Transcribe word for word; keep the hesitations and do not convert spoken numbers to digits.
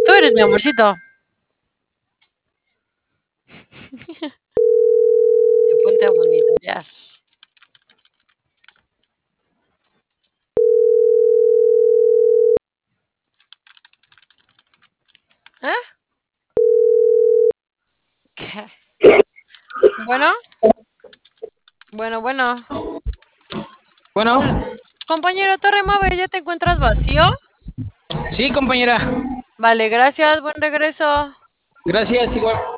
Tú eres mi amorcito. Y ponte a monitorear. ¿Eh? ¿Qué? Bueno, bueno, bueno. Bueno, Compañero Torre Mave, ¿ya te encuentras vacío? sí, compañera. Vale, gracias, buen regreso. Gracias, igual.